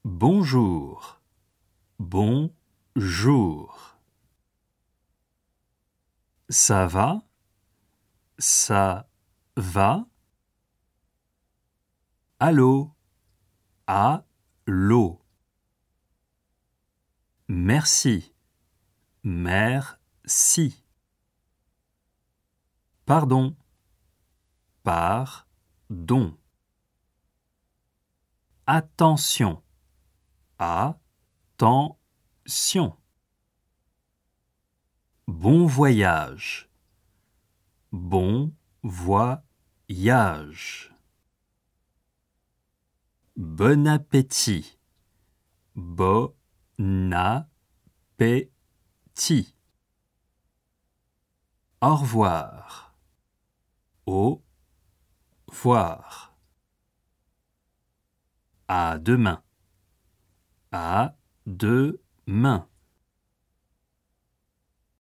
Bonjour. Bonjour. Ça va? Ça va? Allô? Allô? Merci. Merci. Pardon. Pardon. Attention. Attention. Bon voyage. Bon voyage. Bon appétit. Bon appétit. Au revoir. Au revoir. À demain. À demain.